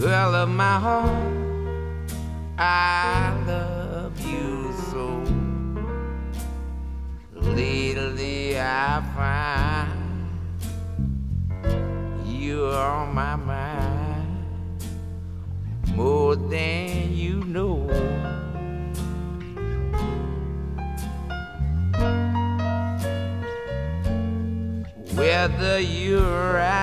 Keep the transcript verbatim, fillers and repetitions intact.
Girl of my heart, I love you so. Lately I find you're on my mind more than you know. Whether you're right